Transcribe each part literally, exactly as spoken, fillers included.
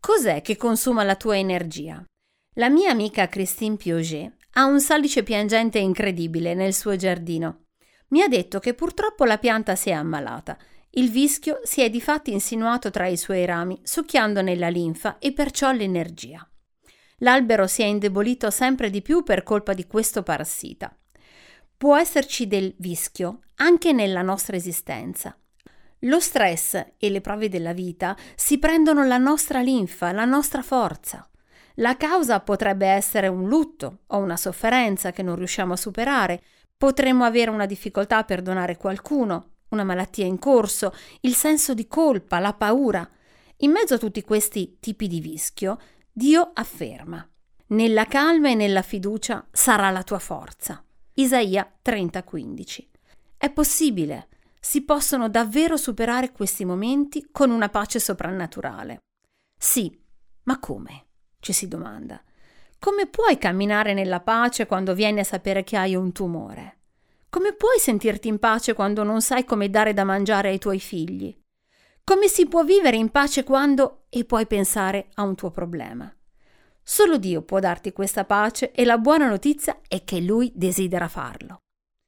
Cos'è che consuma la tua energia? La mia amica Christine Piaget ha un salice piangente incredibile nel suo giardino. Mi ha detto che purtroppo la pianta si è ammalata. Il vischio si è difatti insinuato tra i suoi rami, succhiandone la linfa e perciò l'energia. L'albero si è indebolito sempre di più per colpa di questo parassita. Può esserci del vischio anche nella nostra esistenza. Lo stress e le prove della vita si prendono la nostra linfa, la nostra forza. La causa potrebbe essere un lutto o una sofferenza che non riusciamo a superare. Potremmo avere una difficoltà a perdonare qualcuno, una malattia in corso, il senso di colpa, la paura. In mezzo a tutti questi tipi di vischio, Dio afferma: nella calma e nella fiducia sarà la tua forza. Isaia trenta quindici. È possibile. Si possono davvero superare questi momenti con una pace soprannaturale. Sì, ma come? Ci si domanda. Come puoi camminare nella pace quando vieni a sapere che hai un tumore? Come puoi sentirti in pace quando non sai come dare da mangiare ai tuoi figli? Come si può vivere in pace quando e puoi pensare a un tuo problema? Solo Dio può darti questa pace e la buona notizia è che Lui desidera farlo.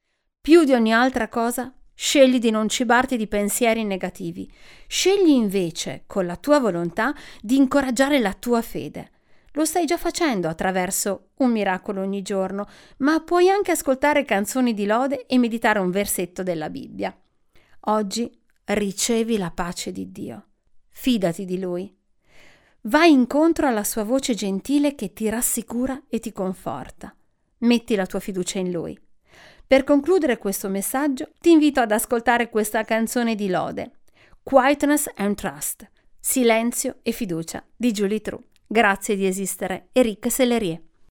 Più di ogni altra cosa, scegli di non cibarti di pensieri negativi. Scegli invece, con la tua volontà, di incoraggiare la tua fede. Lo stai già facendo attraverso un miracolo ogni giorno, ma puoi anche ascoltare canzoni di lode e meditare un versetto della Bibbia. Oggi ricevi la pace di Dio. Fidati di Lui. Vai incontro alla sua voce gentile che ti rassicura e ti conforta. Metti la tua fiducia in Lui. Per concludere questo messaggio, ti invito ad ascoltare questa canzone di lode, Quietness and Trust, Silenzio e fiducia, di Julie True. Grazie di esistere, Eric Sellerie.